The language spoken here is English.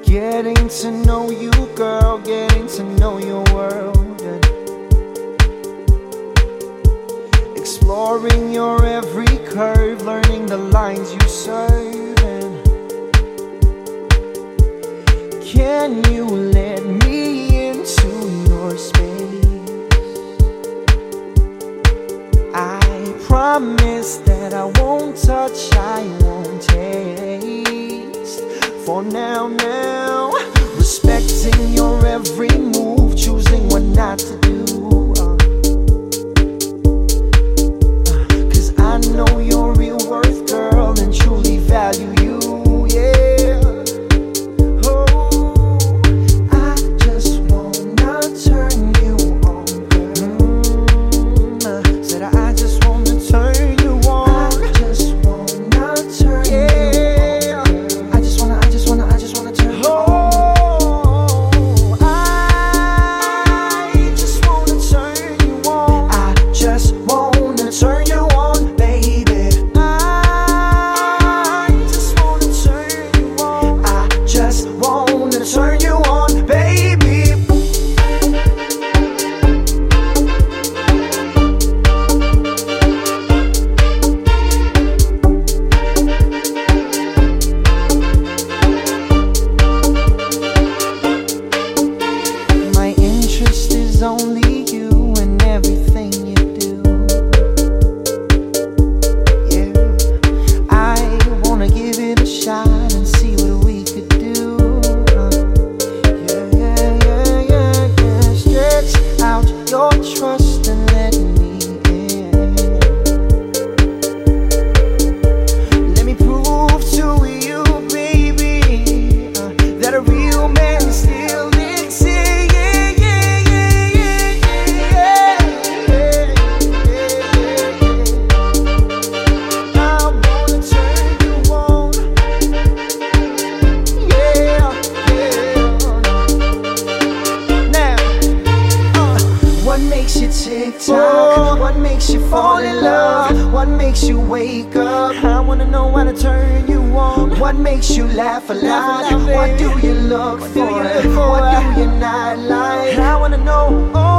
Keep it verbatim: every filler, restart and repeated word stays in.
Getting to know you, girl, getting to know your world, and exploring your every curve, learning the lines you serve. And can you let me into your space? I promise that I won't touch, I won't taste. For now, now, respecting your every move, choosing what not to do. uh, Cause I know your real worth, girl, and truly value you, yeah. Oh, I just wanna turn you on, girl. mm, Said I just wanna turn you on. I just wanna turn yeah. you on. Only you and everything you do. Yeah, I wanna give it a shot and see what we could do. uh, Yeah, yeah, yeah, yeah, yeah. Stretch out your trust and let me in. Let me prove to you, baby, uh, that a real man still exists. What makes you tick-tock? What makes you fall in love? What makes you wake up? I wanna know how to turn you on. What makes you laugh a lot? What do you look for? What do you not like? I wanna know. Oh.